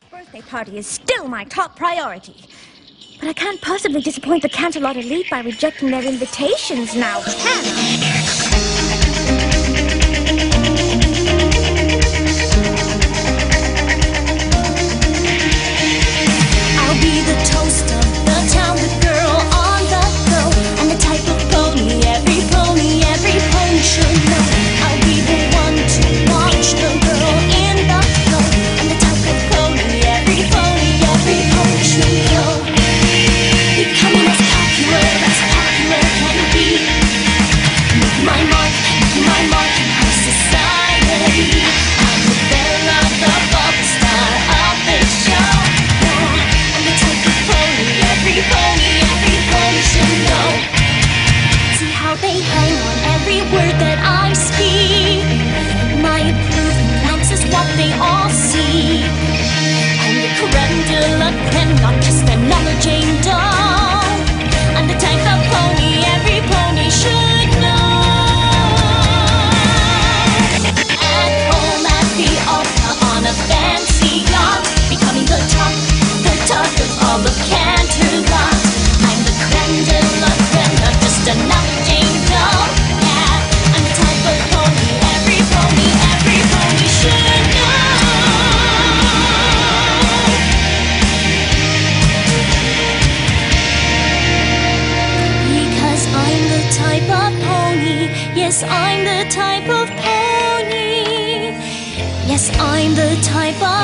Birthday party is still my top priority. But I can't possibly disappoint the Canterlot elite by rejecting their invitations now, can I? I'll be the toast of the town, the girl on the go, and the type of pony every pony should know. I'll be the one to watch the girl in the flow, and the type of pony every pony should know. Becoming as popular can be. Make my mark in high society. I'm the Bella, the bubble star of this show. I'm the type of pony every pony should know. See how they hang on every word that I speak. My approving glance is what they all see. I'm the creme de la creme, not just another Jane Doe. I'm the type of pony every pony should know. At home at the altar on a fancy yacht, becoming the talk of all of Canterlot. I'm the creme de la creme, not just another Jane Doe. Yeah, I'm the type of pony every pony should know. Because I'm the type of pony, yes, I'm the type of pony, yes, I'm the type of